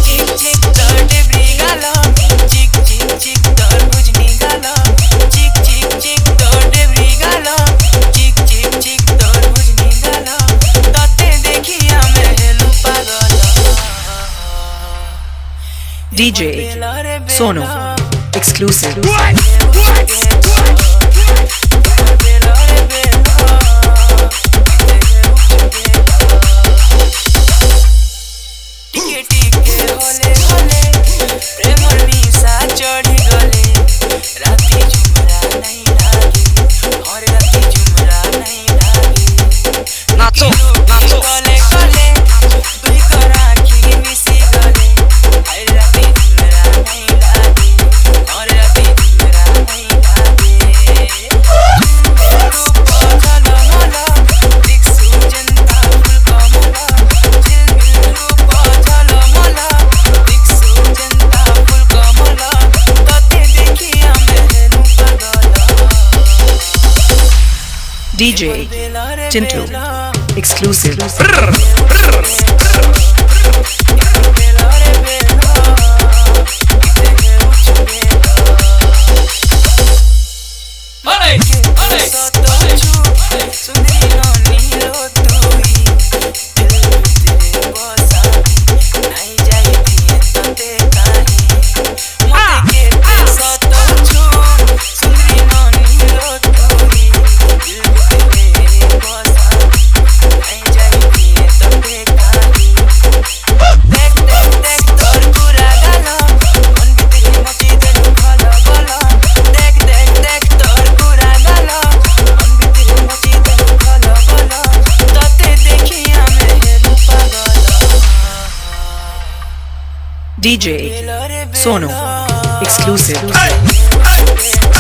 चिक तर डेब्री गाला चिक चिक चिक तर बुझनी गाला चिक चिक चिक तर डेब्री गाला चिक चिक चिक तर बुझनी गाला तते देखिया महलू पागल DJ Sonu exclusive. DJ Tintu exclusive. DJ Sonu exclusive.